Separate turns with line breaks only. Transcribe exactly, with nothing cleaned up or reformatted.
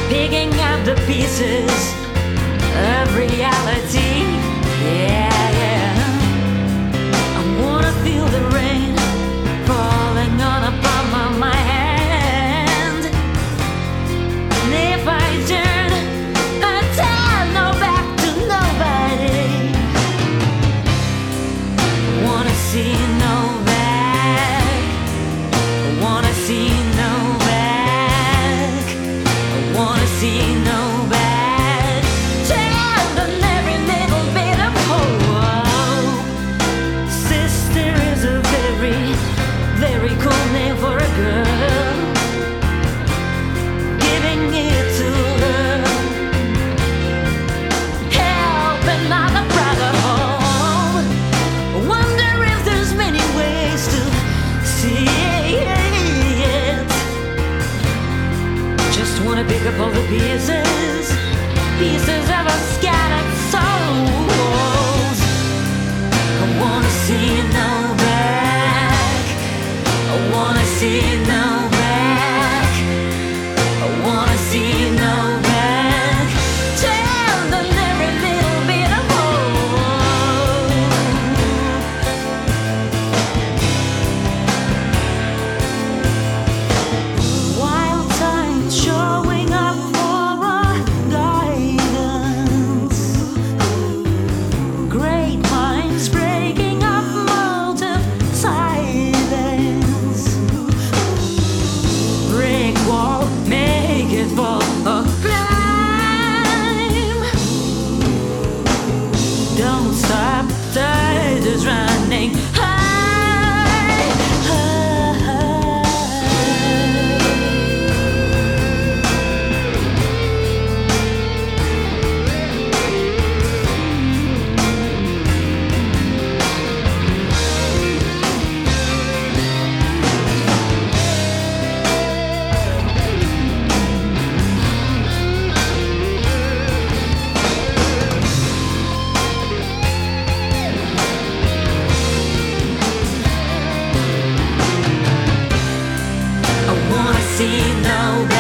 picking up the pieces of reality. Yeah, yeah. I wanna feel the rain falling on the palm of my hand. And if I turn, I tell no back to nobody. I wanna see no back. I wanna see no back. I wanna see no back. Tell them every little bit of hope. Sister is a very, very cool name for a girl. Giving it to her, helping out the brother home. Wonder if there's many ways to see it. Just wanna pick up all the pieces, pieces of our scattered souls. I wanna see no back. I wanna see no back. I wanna see no back. Tell them every little bit of hope. Wild times showing up for our guidance. Great minds breaking up molds of silence. Brick wall, make it fall or climb. Don't stop, tide is running high, high. I wanna see no